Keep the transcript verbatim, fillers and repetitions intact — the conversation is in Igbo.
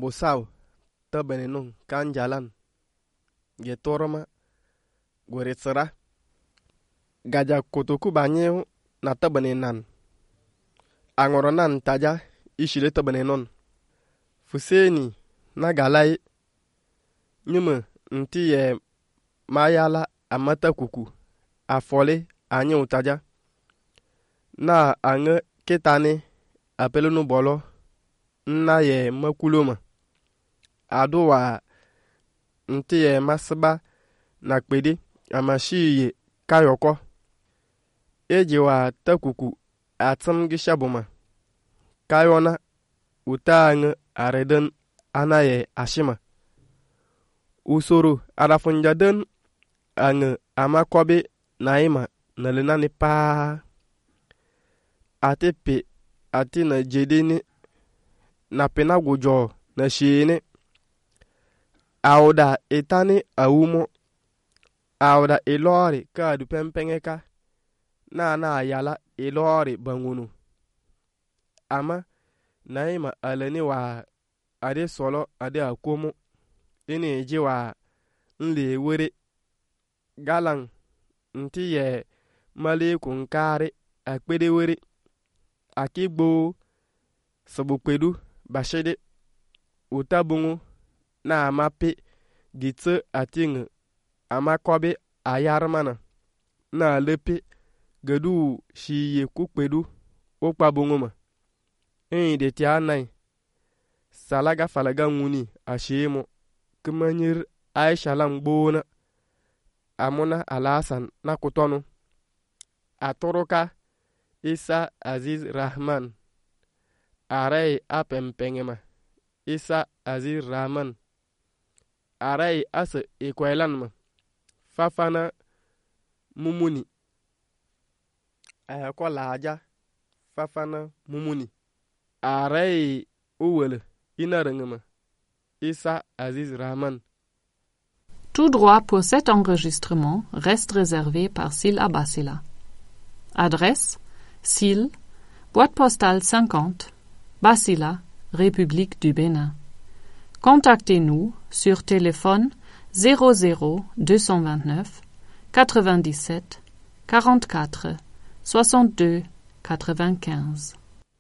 mambo saw tabane non kan jalan ge toroma gore tsara gaja kotoku banyew na tabane nan angoro nan taja ishile tabane non fuseni na galai nyuma nti ye mayala amata kuku afole anyew taja na ange ketane apelunu bolo na ye makuloma aduwa nti ye masba na kpedi amashi ye kayoko ejiwa takuku atsam gishabuma kayona utang areden anaye ashima usoro arafunjaden ang amakobe naima nalenani pa atepe ati na jedini na pena gujo na shine auda etani awumo auda ilori ka du pempengeka na na yala ilori bangunu ama naima alani wa ade solo ade akomo ini jiwa nle were galang nti ye mali kunkare akpede were akigbo sabukpedu bashede utabungu na amape gitse ating amakobe ayarmana na lepe gadu shiye kukpedu okpabunguma en de tianai salaga falaga nguni ashimo kumanyir aisha langbona amuna alasan na kutonu atoroka isa aziz rahman arai apempengema isa aziz rahman arai asa ikwailanma fafana mumuni ayako laja fafana mumuni arai uwele inarengema isa aziz rahman. Tout droit pour cet enregistrement reste réservé par Syl Abbasila. Adresse Syl, boîte postale cinquante, Bassila, République du Bénin. Contactez-nous sur téléphone zéro zéro deux cent vingt-neuf quatre-vingt-dix-sept quarante-quatre soixante-deux quatre-vingt-quinze.